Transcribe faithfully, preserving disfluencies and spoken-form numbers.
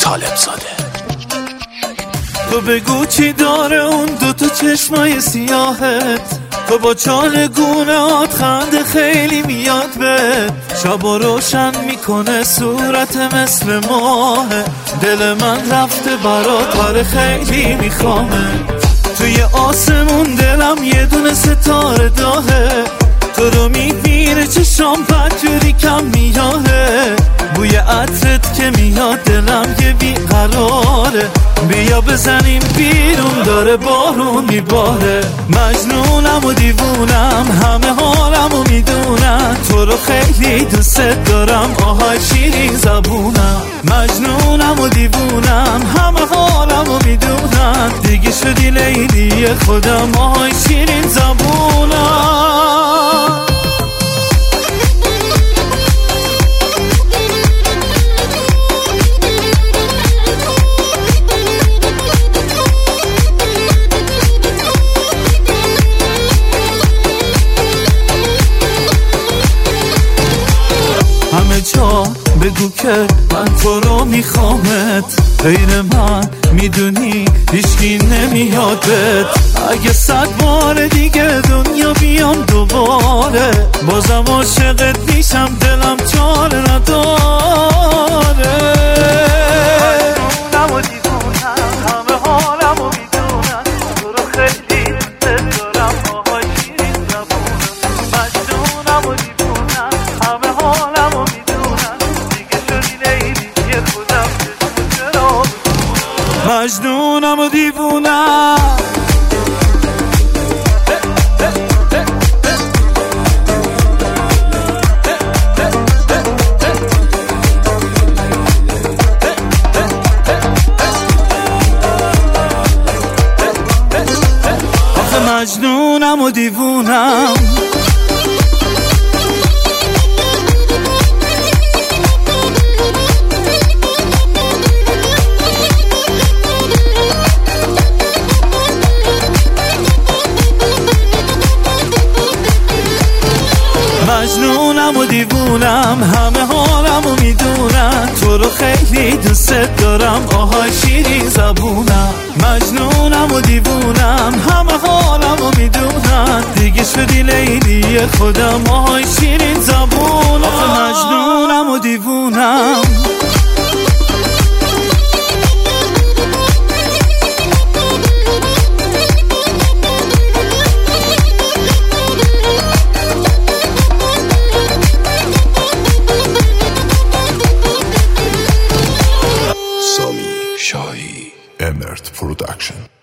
طالب زاده. تو بگو چی داره اون دوتا چشمای سیاهت، تو با چال گونهات خنده خیلی میاد به شبا روشن میکنه صورت مثل ماه. دل من رفته برات آره خیلی میخوامه، توی آسمون دلم یه دونه ستاره داهه، تو رو میبینه چشام پجوری کم میاهه، بوی عطرت که میاد دلم یه بیقراره، بیا بزنیم بیرون داره بارون میباره. مجنونم و دیوونم همه حالم و میدونم، تو رو خیلی دوست دارم آهای شیرین زبونم. مجنونم و دیوونم همه حالم و میدونم، دیگه شدی لیلی خودم آهای شیرین زبونم. همه جا بگو که من تو رو میخوامت، غیر من میدونی هیچکی نمیادت. اگه صد بار دیگه دنیا بیام دوباره، بازم عاشقت میشم دلم چاره نداره. مجنونم و دیوونم همه حالم و میدونم، تو رو خیلی دوست دارم آهای شیرین زبونم. مجنونم و دیوونم همه حالم و میدونم، دیگه شدی لیلی خودم چرا. مجنونم و دیوونم مجنونم و دیوونم. مجنونم و دیوونم همه حالم و میدونم، تو رو خیلی دوست دارم آهای شیرین زبونم. مجنونم و دیوونم همه حالم و میدونم، دیگه شدی لیلی خودم آهای شیرین زبونم. مجنونم و دیوونم. شاهی امرت پروداکشن.